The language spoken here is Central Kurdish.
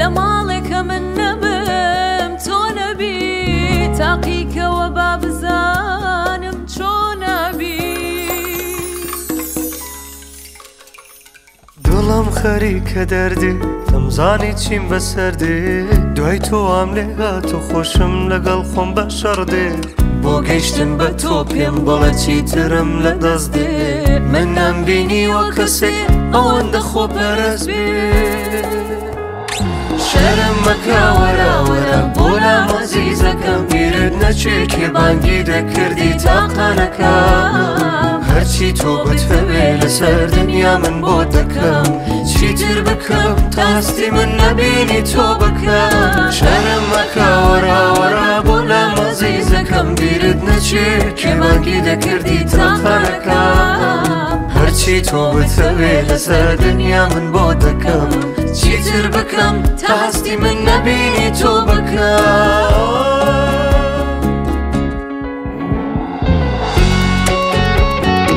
مالك من نبم تو نبي تاقيك وباب زانم شو نبي دڵم خەریکە دەردێ دەمزانی چیم بەسەردێ دوای تۆ ئام لێهات و خۆشم لەگەڵ خۆم بە شەڕدێ بۆ گەیشتن بە تۆ پێم بڵێ چیترم لە دەست دێ من نەمبینیوە کەسێ ئەوەندە خۆپەرست بێ شەرم مەکە وەرە وەرە بۆ لام عەزیزەکەم بیرت نەچێ کێبانگی دەکردی تاقانەکەم هەرچی تۆ بتهەوێ لەسەر دنیا من بۆ دەکەم چیتر بکەم تا هەستی من نەبینی تۆ بکەم شەرم مەکە وەرە وەرە بۆ لام عەزیزەکەم بیرت نەچێ کێبانگی دەکردی تاقانەکەم هەرچی تۆ بتهەوێ لەسەر دنیا من بۆ دەکەم چیتر بکەم تا هەستی من نەبینی تۆ بکەم